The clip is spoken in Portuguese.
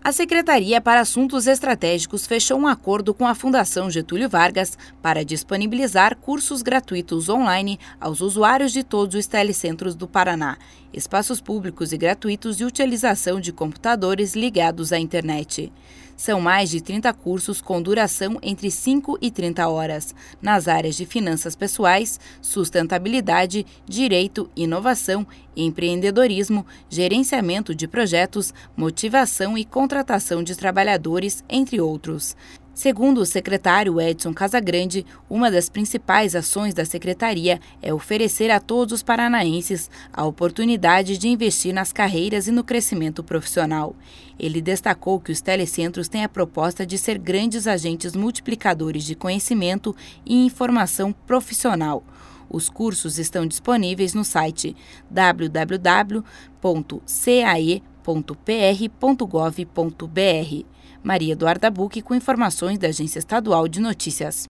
A Secretaria para Assuntos Estratégicos fechou um acordo com a Fundação Getúlio Vargas para disponibilizar cursos gratuitos online aos usuários de todos os telecentros do Paraná, espaços públicos e gratuitos de utilização de computadores ligados à internet. São mais de 30 cursos com duração entre 5 e 30 horas, nas áreas de finanças pessoais, sustentabilidade, direito, inovação, empreendedorismo, gerenciamento de projetos, motivação e contratação de trabalhadores, entre outros. Segundo o secretário Edson Casagrande, uma das principais ações da secretaria é oferecer a todos os paranaenses a oportunidade de investir nas carreiras e no crescimento profissional. Ele destacou que os telecentros têm a proposta de ser grandes agentes multiplicadores de conhecimento e informação profissional. Os cursos estão disponíveis no site www.cae.pr.gov.br. Maria Eduarda Bucchi com informações da Agência Estadual de Notícias.